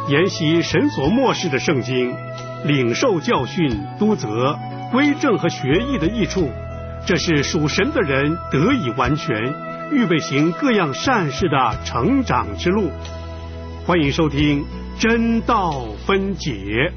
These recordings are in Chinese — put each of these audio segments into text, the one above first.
研习神所默示的圣经，领受教训、督责、归正和学义的益处，这是属神的人得以完全，预备行各样善事的成长之路。欢迎收听真道分解。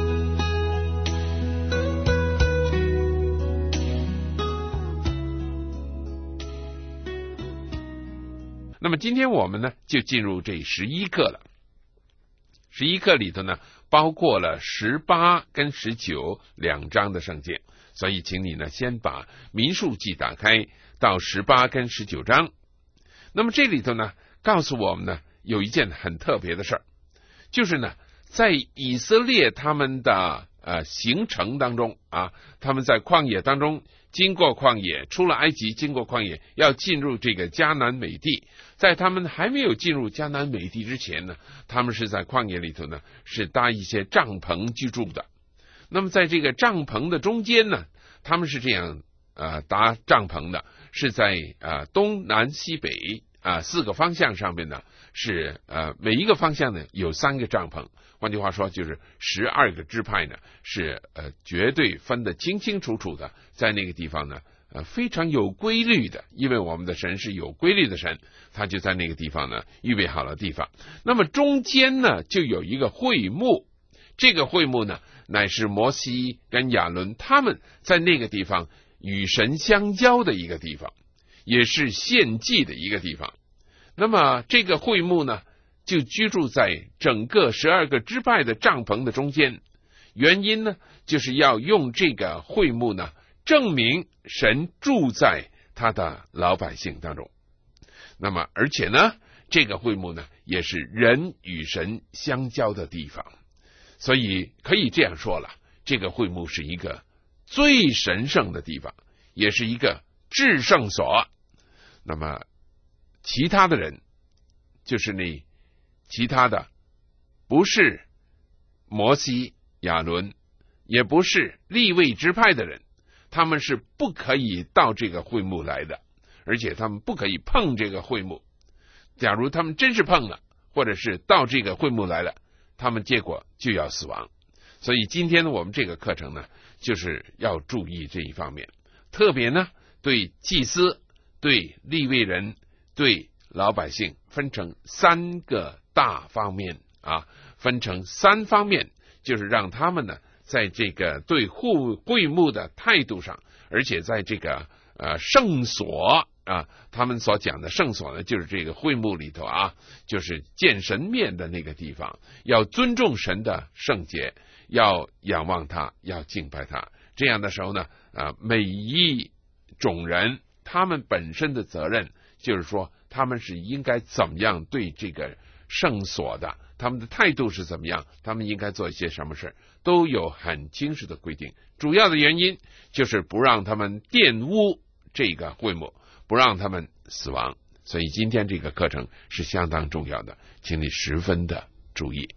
那么今天我们呢就进入这11课了。11课里头呢包括了18跟19两章的圣经，所以请你呢先把民数记打开到18跟19章。那么这里头呢告诉我们呢有一件很特别的事儿，就是呢在以色列他们的行程当中啊，他们在旷野当中经过旷野，出了埃及，经过旷野，要进入这个迦南美地。在他们还没有进入迦南美地之前呢，他们是在旷野里头呢是搭一些帐篷居住的。那么在这个帐篷的中间呢，他们是这样搭帐篷的，是在东南西北4个方向上面呢是每一个方向呢有3个帐篷。换句话说，就是12个支派呢是绝对分得清清楚楚的，在那个地方呢非常有规律的，因为我们的神是有规律的神，他就在那个地方呢预备好了地方。那么中间呢就有一个会幕，这个会幕呢乃是摩西跟亚伦他们在那个地方与神相交的一个地方，也是献祭的一个地方。那么这个会幕呢就居住在整个12个支派的帐篷的中间，原因呢就是要用这个会幕呢证明神住在他的老百姓当中。那么而且呢这个会幕呢也是人与神相交的地方，所以可以这样说了，这个会幕是一个最神圣的地方，也是一个至圣所。那么其他的人，就是其他的不是摩西、亚伦，也不是利未支派的人，他们是不可以到这个会幕来的，而且他们不可以碰这个会幕。假如他们真是碰了，或者是到这个会幕来了，他们结果就要死亡。所以今天我们这个课程呢就是要注意这一方面，特别呢对祭司、对利未人、对老百姓分成3个大方面分成3方面，就是让他们呢在这个对会幕的态度上，而且在这个圣所他们所讲的圣所呢就是这个会幕里头就是见神面的那个地方，要尊重神的圣洁，要仰望他，要敬拜他。这样的时候呢每一种人他们本身的责任就是说他们是应该怎么样对这个圣所的，他们的态度是怎么样，他们应该做一些什么事，都有很清楚的规定。主要的原因就是不让他们玷污这个会幕，不让他们死亡。所以今天这个课程是相当重要的，请你十分的注意。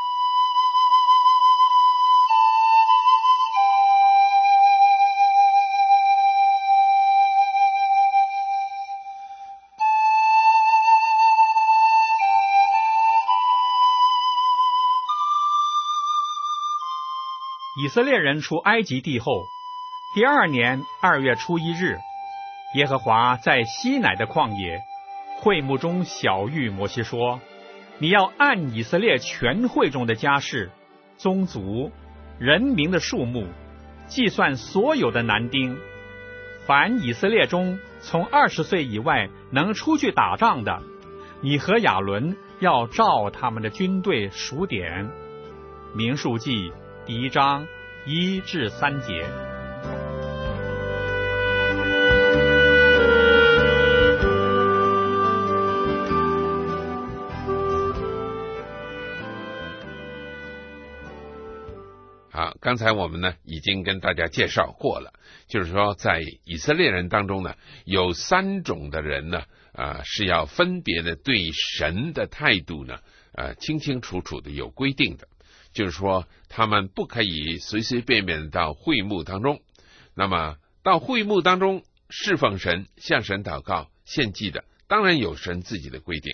以色列人出埃及地后，第2年2月初1日，耶和华在西乃的旷野会幕中晓谕摩西说：你要按以色列全会中的家室、宗族、人民的数目，计算所有的男丁，凡以色列中从20岁以外能出去打仗的，你和亚伦要照他们的军队数点。民数记第1章1至3节。 好，刚才我们呢已经跟大家介绍过了，就是说在以色列人当中呢有3种的人呢是要分别的对神的态度呢清清楚楚的有规定的，就是说他们不可以随随便便到会幕当中。那么到会幕当中侍奉神、向神祷告、献祭的，当然有神自己的规定。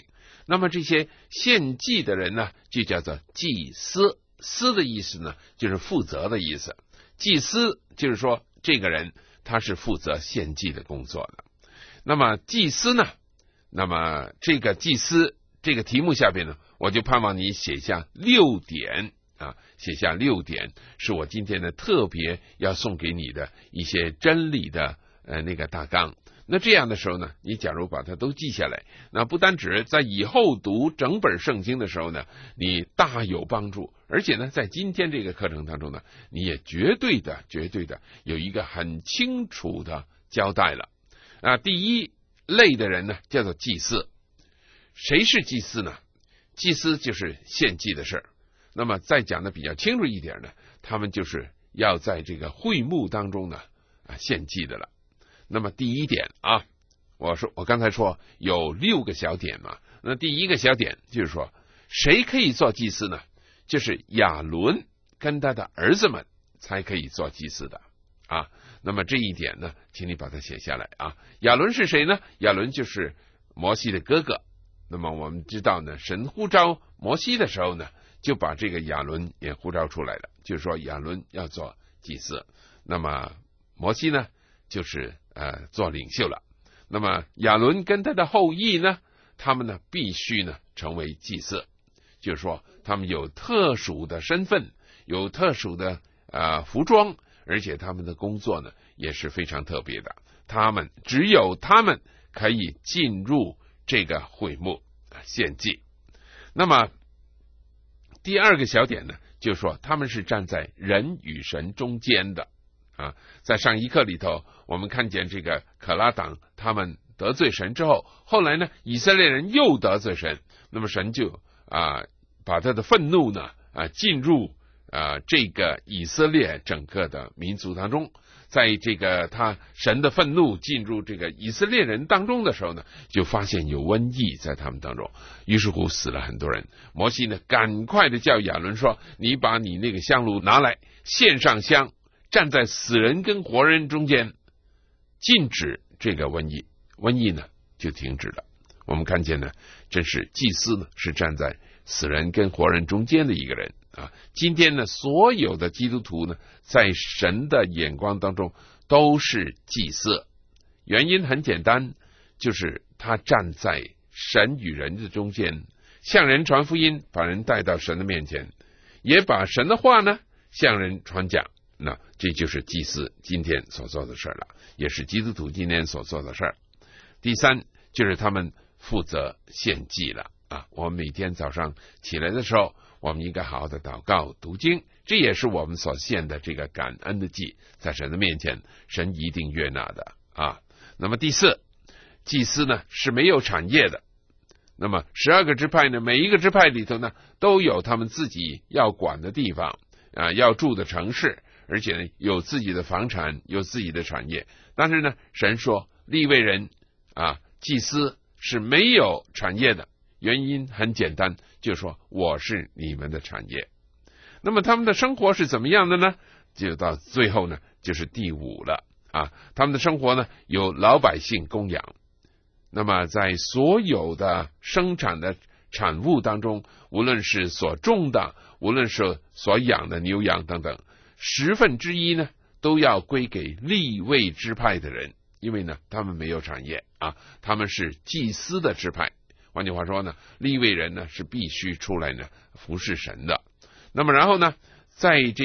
那么这些献祭的人呢，就叫做祭司。司的意思呢，就是负责的意思。祭司就是说这个人他是负责献祭的工作的。那么祭司呢，那么这个祭司这个题目下边呢，我就盼望你写下6点啊，写下6点是我今天呢特别要送给你的一些真理的那个大纲。那这样的时候呢，你假如把它都记下来，那不单指在以后读整本圣经的时候呢，你大有帮助，而且呢，在今天这个课程当中呢，你也绝对的有一个很清楚的交代了。第一类的人呢，叫做祭司。谁是祭司呢？祭司就是献祭的事儿。那么再讲的比较清楚一点呢，他们就是要在这个会幕当中呢献祭的了。那么第一点啊，我刚才说有6个小点嘛。那第一个小点就是说，谁可以做祭司呢？就是亚伦跟他的儿子们才可以做祭司的啊。那么这一点呢，请你把它写下来啊。亚伦是谁呢？亚伦就是摩西的哥哥。那么我们知道呢，神呼召摩西的时候呢，就把这个亚伦也呼召出来了，就是说亚伦要做祭司。那么摩西呢，就是做领袖了。那么亚伦跟他的后裔呢，他们呢必须呢成为祭司，就是说他们有特殊的身份，有特殊的服装，而且他们的工作呢也是非常特别的。只有他们可以进入这个会幕献祭。那么第二个小点呢，就是说他们是站在人与神中间的啊。在上一课里头，我们看见这个可拉党他们得罪神之后，后来呢以色列人又得罪神，那么神就把他的愤怒呢进入这个以色列整个的民族当中。在这个神的愤怒进入这个以色列人当中的时候呢，就发现有瘟疫在他们当中，于是乎死了很多人。摩西呢赶快的叫亚伦说，你把你那个香炉拿来，献上香，站在死人跟活人中间，禁止这个瘟疫。瘟疫呢就停止了。我们看见呢，真是祭司呢是站在死人跟活人中间的一个人啊。今天呢，所有的基督徒呢，在神的眼光当中都是祭司。原因很简单，就是他站在神与人的中间，向人传福音，把人带到神的面前，也把神的话呢向人传讲。那这就是祭司今天所做的事了，也是基督徒今天所做的事。第三就是他们负责献祭了啊。我们每天早上起来的时候，我们应该好好的祷告读经，这也是我们所献的这个感恩的祭，在神的面前神一定悦纳的啊。那么第四，祭司呢是没有产业的。那么12个支派呢，每一个支派里头呢都有他们自己要管的地方要住的城市，而且呢有自己的房产，有自己的产业。但是呢，神说利未人祭司是没有产业的，原因很简单，就是说我是你们的产业。那么他们的生活是怎么样的呢？就到最后呢，就是第5了啊。他们的生活呢，有老百姓供养。那么在所有的生产的产物当中，无论是所种的，无论是所养的牛羊等等，1/10呢都要归给利未支派的人，因为呢他们没有产业啊，他们是祭司的支派。换句话说呢，利未人呢是必须出来呢服侍神的。那么然后呢，在这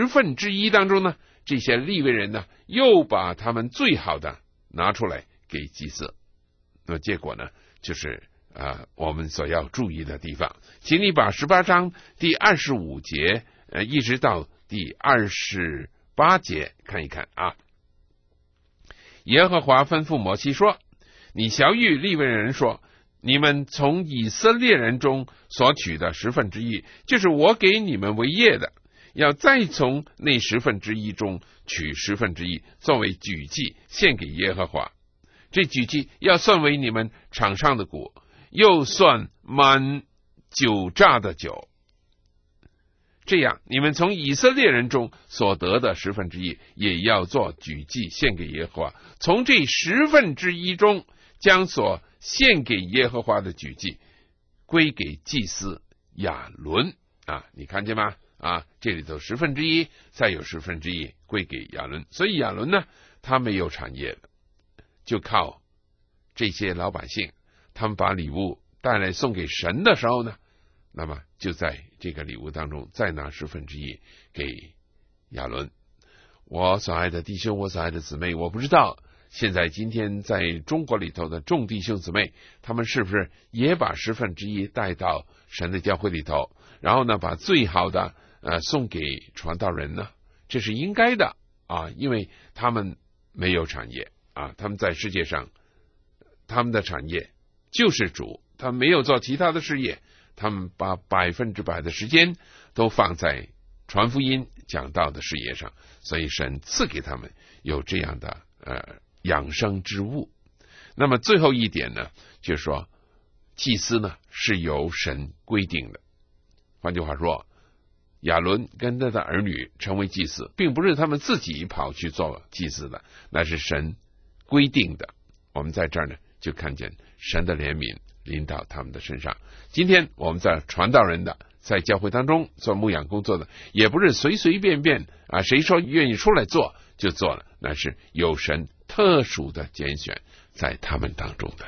1/10当中呢，这些利未人呢又把他们最好的拿出来给祭司。那么结果呢，就是我们所要注意的地方，请你把18章第25节一直到第28节看一看啊。耶和华吩咐摩西说，你晓谕利未人说，你们从以色列人中所取的1/10，就是我给你们为业的，要再从那1/10中取1/10，作为举祭献给耶和华。这举祭要算为你们场上的谷，又算满酒榨的酒。这样你们从以色列人中所得的1/10也要做举祭献给耶和华，从这1/10中将所献给耶和华的举祭归给祭司亚伦啊，你看见吗？啊，这里头1/10，再有1/10归给亚伦。所以亚伦呢，他没有产业了，就靠这些老百姓，他们把礼物带来送给神的时候呢，那么就在这个礼物当中再拿1/10给亚伦。我所爱的弟兄，我所爱的姊妹，我不知道现在今天在中国里头的众弟兄姊妹，他们是不是也把1/10带到神的教会里头，然后呢把最好的送给传道人呢？这是应该的啊，因为他们没有产业啊，他们在世界上他们的产业就是主，他们没有做其他的事业，他们把100%的时间都放在传福音讲道的事业上，所以神赐给他们有这样的养生之物。那么最后一点呢，就是说祭司呢是由神规定的。换句话说，亚伦跟他的儿女成为祭司，并不是他们自己跑去做祭司的，那是神规定的。我们在这儿呢就看见神的怜悯临到他们的身上。今天我们在传道人的，在教会当中做牧养工作的，也不是随随便便啊，谁说愿意出来做就做了，那是有神特殊的拣选在他们当中的。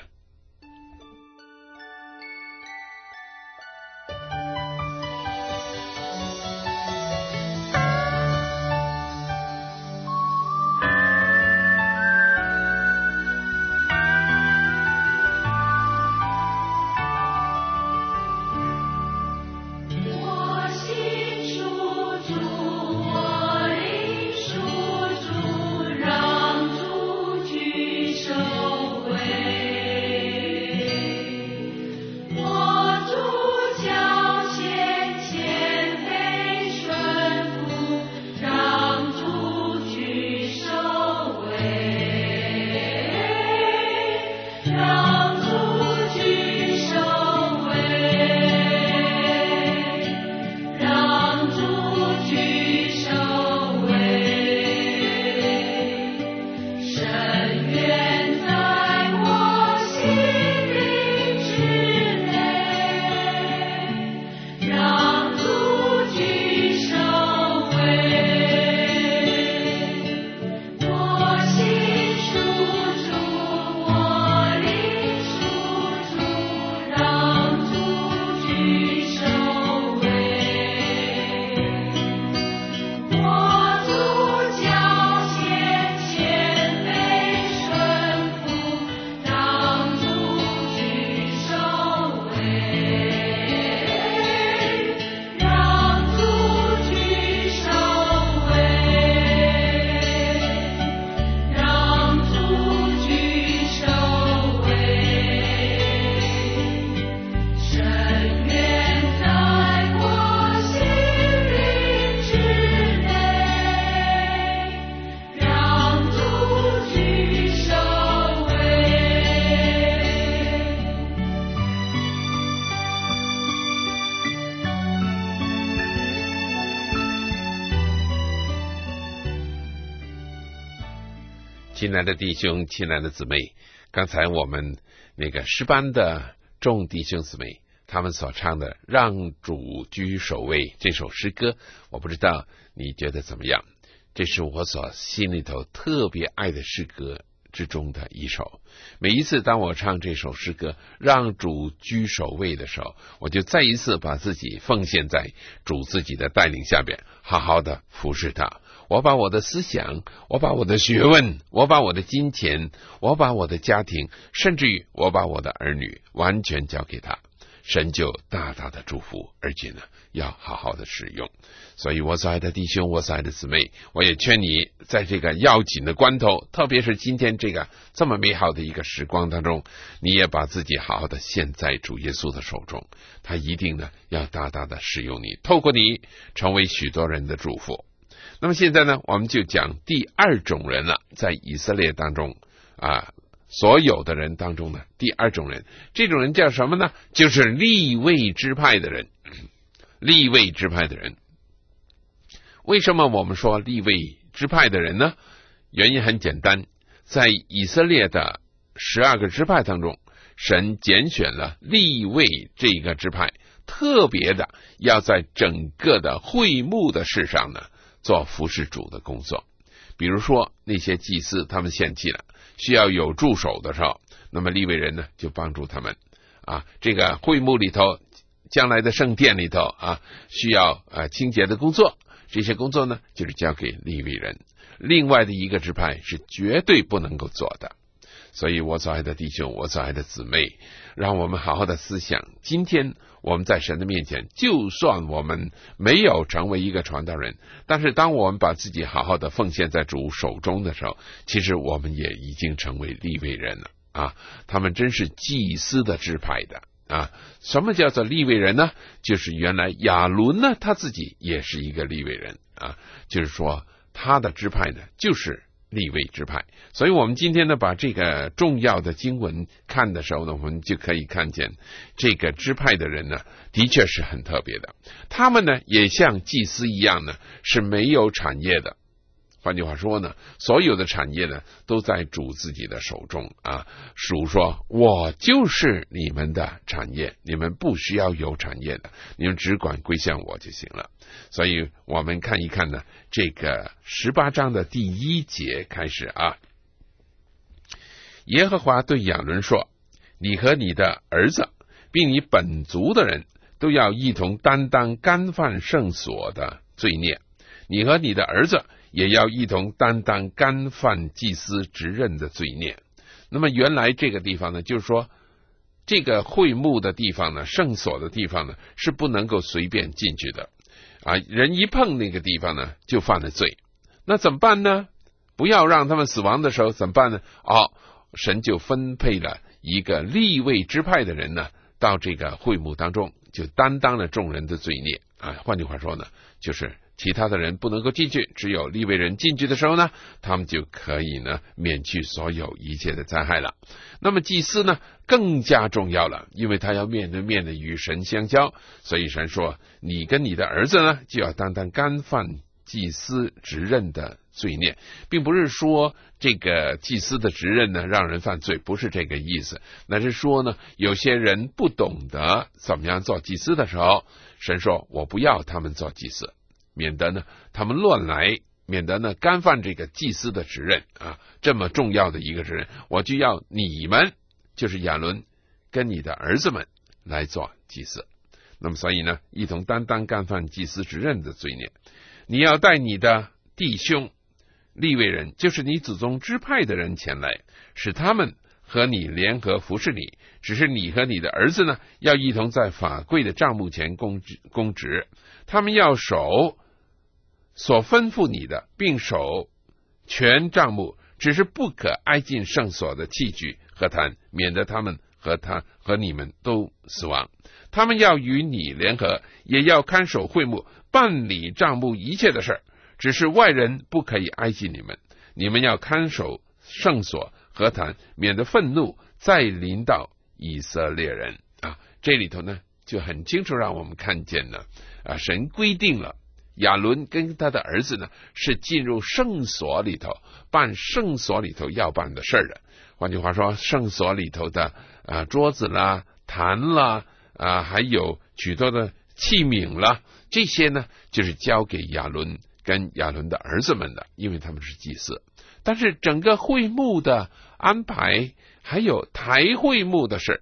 亲爱的弟兄，亲爱的姊妹，刚才我们那个诗班的众弟兄姊妹他们所唱的让主居首位这首诗歌，我不知道你觉得怎么样？这是我所心里头特别爱的诗歌之中的一首。每一次当我唱这首诗歌让主居首位的时候，我就再一次把自己奉献在主自己的带领下边，好好的服侍他。我把我的思想，我把我的学问，我把我的金钱，我把我的家庭，甚至于我把我的儿女完全交给他，神就大大的祝福，而且呢要好好的使用。所以我所爱的弟兄，我所爱的姊妹，我也劝你在这个要紧的关头，特别是今天这个这么美好的一个时光当中，你也把自己好好的献在主耶稣的手中，他一定呢要大大的使用你，透过你成为许多人的祝福。那么现在呢，我们就讲第二种人了，在以色列当中所有的人当中呢，第二种人，这种人叫什么呢？就是利未支派的人。利未支派的人，为什么我们说利未支派的人呢？原因很简单，在以色列的12个支派当中， 神拣选了利未这个支派，特别的要在整个的会幕的事上呢做服侍主的工作。比如说那些祭司他们献祭了，需要有助手的时候，那么利未人呢就帮助他们这个会幕里头，将来的圣殿里头需要清洁的工作，这些工作呢就是交给利未人。另外的一个支派是绝对不能够做的。所以我所爱的弟兄，我所爱的姊妹，让我们好好的思想，今天我们在神的面前，就算我们没有成为一个传道人，但是当我们把自己好好的奉献在主手中的时候，其实我们也已经成为利未人了他们真是祭司的支派的什么叫做利未人呢？就是原来亚伦呢他自己也是一个利未人就是说他的支派呢就是利未支派。所以我们今天呢把这个重要的经文看的时候呢，我们就可以看见这个支派的人呢的确是很特别的，他们呢也像祭司一样呢是没有产业的。换句话说呢，所有的产业呢都在主自己的手中主说我就是你们的产业，你们不需要有产业的，你们只管归向我就行了。所以我们看一看呢，这个18章的第1节开始耶和华对亚伦说，你和你的儿子并你本族的人都要一同担当干犯圣所的罪孽，你和你的儿子也要一同担当干犯祭司职任的罪孽。那么原来这个地方呢，就是说这个会幕的地方呢，圣所的地方呢，是不能够随便进去的人一碰那个地方呢就犯了罪。那怎么办呢？不要让他们死亡的时候怎么办呢？神就分配了一个利未支派的人呢到这个会幕当中，就担当了众人的罪孽换句话说呢，就是其他的人不能够进去，只有利未人进去的时候呢，他们就可以呢免去所有一切的灾害了。那么祭司呢更加重要了，因为他要面对面的与神相交，所以神说你跟你的儿子呢就要担当干犯祭司职任的罪孽，并不是说这个祭司的职任呢让人犯罪，不是这个意思，那是说呢有些人不懂得怎么样做祭司的时候，神说我不要他们做祭司，免得呢他们乱来，免得呢干犯这个祭司的职任这么重要的一个职任，我就要你们就是亚伦跟你的儿子们来做祭司。那么所以呢一同担当干犯祭司职任的罪孽。你要带你的弟兄利未人，就是你祖宗支派的人前来，使他们和你联合服侍你，只是你和你的儿子呢要一同在法柜的帐幕前供职，他们要守所吩咐你的，并守全帐幕，只是不可挨近圣所的器具和坛，免得他们和你们都死亡。他们要与你联合，也要看守会幕，办理帐幕一切的事，只是外人不可以挨近你们。你们要看守圣所和坛，免得愤怒再临到以色列人这里头呢就很清楚让我们看见了神规定了亚伦跟他的儿子呢是进入圣所里头办圣所里头要办的事的。换句话说，圣所里头的桌子啦、坛啦还有许多的器皿啦，这些呢就是交给亚伦跟亚伦的儿子们的，因为他们是祭司。但是整个会幕的安排，还有抬会幕的事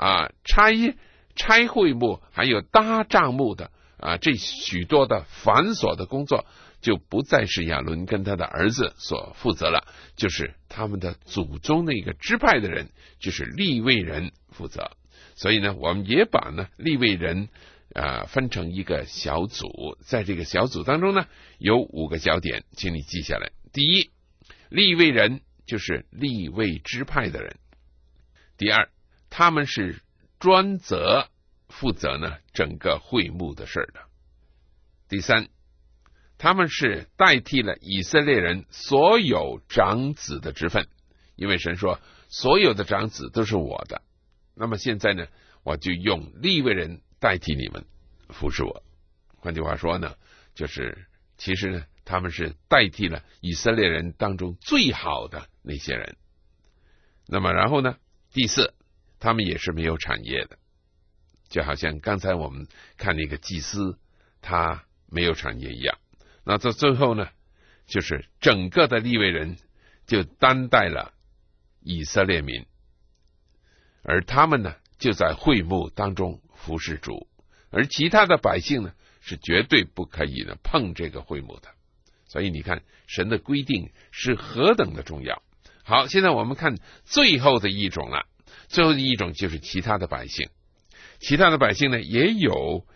拆会幕，还有搭帐幕的这许多的繁琐的工作，就不再是亚伦跟他的儿子所负责了，就是他们的祖宗的一个支派的人，就是利未人负责。所以呢我们也把呢利未人分成一个小组，在这个小组当中呢有5个焦点，请你记下来。第一，利未人就是利未支派的人。第二，他们是专责负责呢整个会幕的事的。第三，他们是代替了以色列人所有长子的职分，因为神说所有的长子都是我的，那么现在呢我就用利未人代替你们服侍我。换句话说呢，就是其实呢他们是代替了以色列人当中最好的那些人。那么然后呢，第四， 他们也是没有产业的，就好像刚才我们看那个祭司，他没有产业一样。那到最后呢，就是整个的利未人就担待了以色列民，而他们呢就在会幕当中服侍主，而其他的百姓呢是绝对不可以呢碰这个会幕的。所以你看神的规定是何等的重要。好，现在我们看最后的一种了。最后的一种就是其他的百姓。其他的百姓呢也有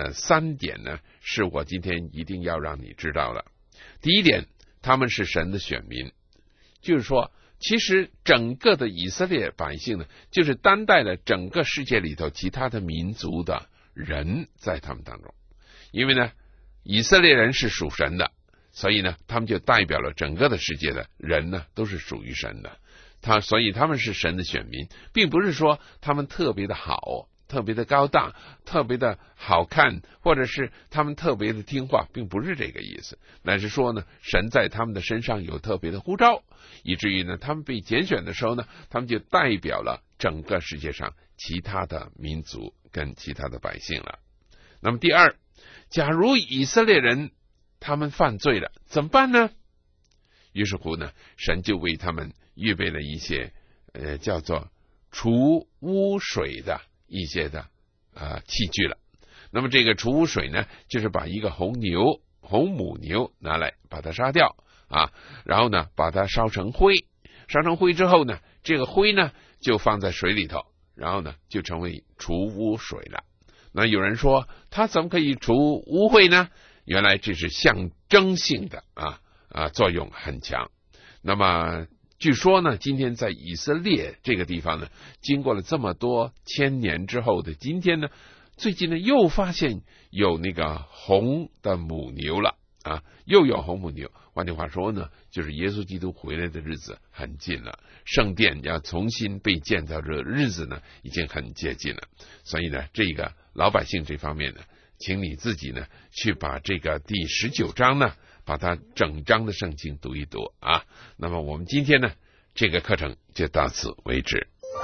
3点呢是我今天一定要让你知道的。第一点，他们是神的选民，就是说其实整个的以色列百姓呢就是担待了整个世界里头其他的民族的人在他们当中。因为呢以色列人是属神的，所以呢他们就代表了整个的世界的人呢都是属于神的。所以他们是神的选民，并不是说他们特别的好，特别的高大，特别的好看，或者是他们特别的听话，并不是这个意思。乃是说呢，神在他们的身上有特别的呼召，以至于呢他们被拣选的时候呢，他们就代表了整个世界上其他的民族跟其他的百姓了。那么第二，假如以色列人他们犯罪了怎么办呢？于是乎呢，神就为他们预备了一些叫做除污水的一些的器具了。那么这个除污水呢，就是把一个红母牛拿来把它杀掉然后呢把它烧成灰，烧成灰之后呢，这个灰呢就放在水里头，然后呢就成为除污水了。那有人说它怎么可以除污秽呢？原来这是象征性的作用很强。那么据说呢，今天在以色列这个地方呢，经过了这么多千年之后的今天呢，最近呢又发现有那个红的母牛了又有红母牛。换句话说呢，就是耶稣基督回来的日子很近了，圣殿要重新被建造的日子呢已经很接近了。所以呢，这个老百姓这方面呢，请你自己呢去把这个第19章呢把它整章的圣经读一读那么我们今天呢这个课程就到此为止。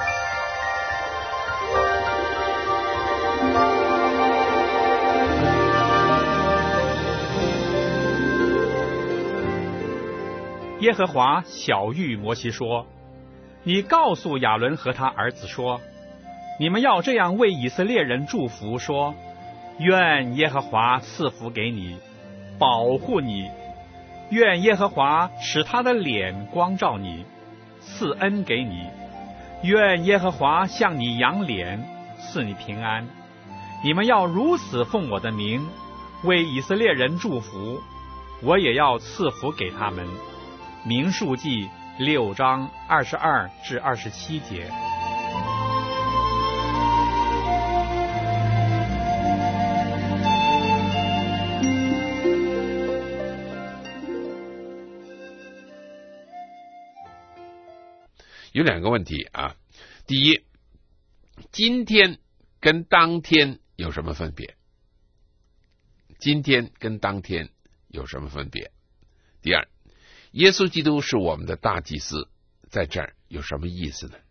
耶和华晓谕摩西说：你告诉亚伦和他儿子说，你们要这样为以色列人祝福说，愿耶和华赐福给你，保护你，愿耶和华使他的脸光照你，赐恩给你，愿耶和华向你扬脸，赐你平安。你们要如此奉我的名为以色列人祝福，我也要赐福给他们。民数记6章22至27节。 有2个问题第一，今天跟当天有什么分别？今天跟当天有什么分别？第二，耶稣基督是我们的大祭司，在这儿有什么意思呢？